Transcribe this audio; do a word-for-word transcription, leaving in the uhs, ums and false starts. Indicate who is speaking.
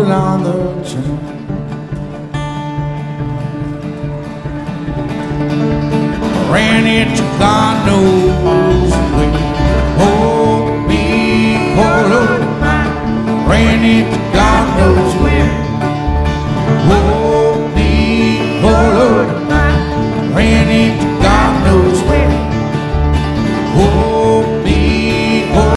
Speaker 1: rolling on the train. Ran into God knows